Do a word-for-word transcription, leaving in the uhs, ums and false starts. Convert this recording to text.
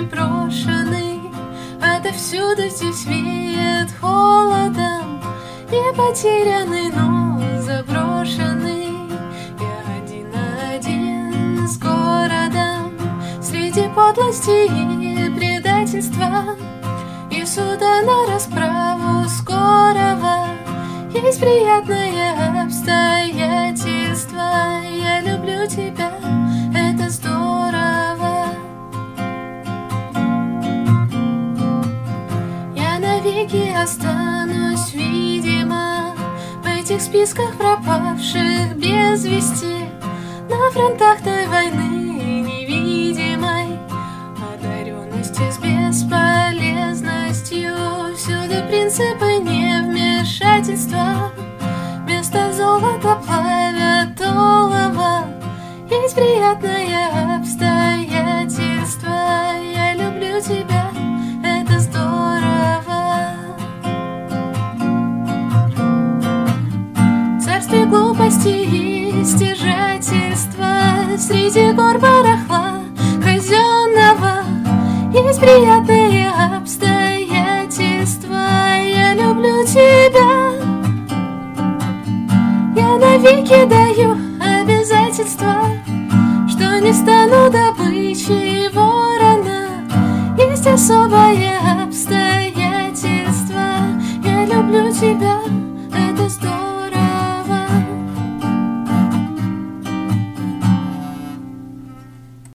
непрошенный, отовсюду здесь веет холодом. Не потерянный, но заброшенный. Я один на один с городом, среди подлости и предательства, и суда на расправу скорого. Есть приятное обстоятельство. Я люблю тебя, это здорово. Я навеки останусь, видимо, в этих списках пропавших без вести, на фронтах той войны невидимой, одаренности с бесполезностью. Всюду принципы невмешательства, вместо золота плавят олово. Есть приятное обстоятельство. Я люблю тебя, это здорово. Царствие глупости и стяжательства, среди гор барахла казенного. Есть приятные обстоятельства. Я люблю тебя. Я навеки даю обязательства, что не стану добычей ворона. Есть особое обстоятельство. Я люблю тебя.